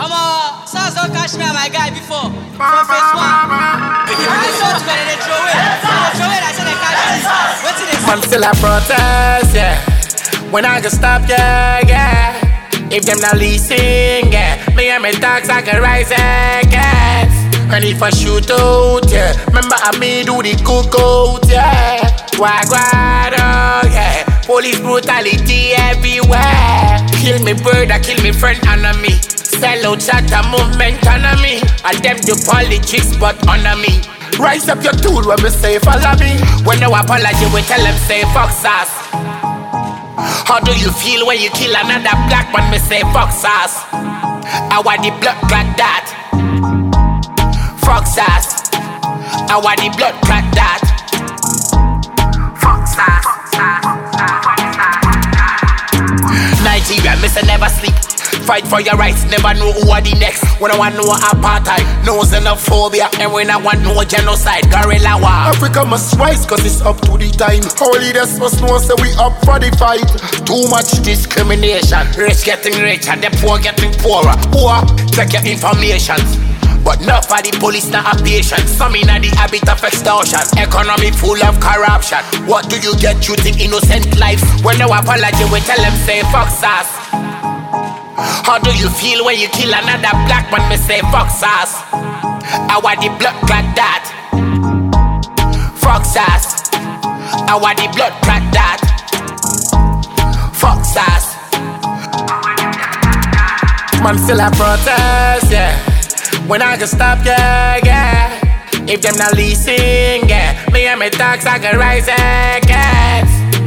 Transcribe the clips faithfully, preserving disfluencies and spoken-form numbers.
I'm a Stars don't catch me and my guy before. From phase one. I saw to go and they throw it. They throw it, I said they catch me. What's it? Man still a protest, yeah. When I can stop, yeah, yeah. If them not leasing, yeah. Me and my dogs, I can rise again. And if I shoot out, yeah. Remember I me do the cookout, yeah. Wag wag, oh, yeah. Police brutality everywhere. Kill me brother, kill me friend, enemy. Sell out shatter movement, enemy. And them do politics, but honor me. Rise up your tool when we say follow me. When no apology, we tell them say fuck sauce. How do you feel when you kill another black man? Me say fuck sauce. I want the blood clot that. Fuck sauce. I want the blood clot that. Fuck sauce. Nigeria, me say never sleep. Fight for your rights, never know who are the next. When I want no apartheid, no xenophobia, and when I want no genocide, guerrilla war. Africa must rise cause it's up to the time. Our leaders must know say we up for the fight. Too much discrimination, rich getting richer, the poor getting poorer. Poor, take your information. But not for the police, not a patient. Some in the habit of extortion. Economy full of corruption. What do you get shooting innocent lives? When no apology, we tell them say fuck sauce. How do you feel when you kill another black man? Me say fuck sauce. I want the blood clot that. Fuck sauce. I want the blood clot that. Fuck sauce. Man still a protest, yeah. When I can stop, yeah, yeah. If them not leasing, yeah. Me and my dogs, I can rise again.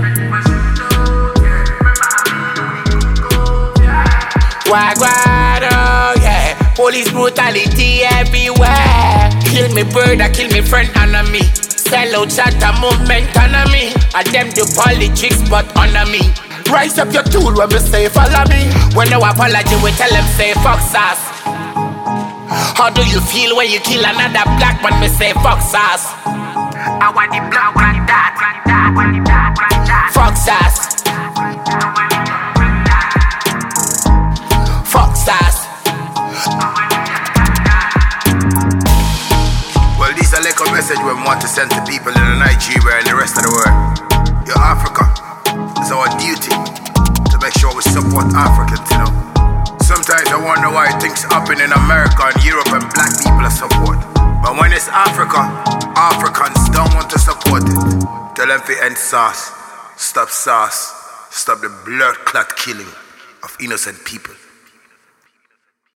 Wag wag, oh yeah. Police brutality everywhere. Kill me brother, kill me friend, enemy. Sell out shatter movement, enemy. And them do politics, but honor me. Rise up your tool when we say follow me. When no apology, we tell them say fuck sauce. How do you feel when you kill another black man? Me say fuck sauce. I want the blood like that. Fuck sauce. Fuck sauce. Well, this is a little message we want to send to people in Nigeria and the rest of the world. Your Africa, it's our duty to make sure we support Africans, you know. Sometimes I wonder why things happen in America and Europe and black people are support. But when it's Africa, Africans don't want to support it. Tell them to end sauce. Stop sauce. Stop the blood clot killing of innocent people.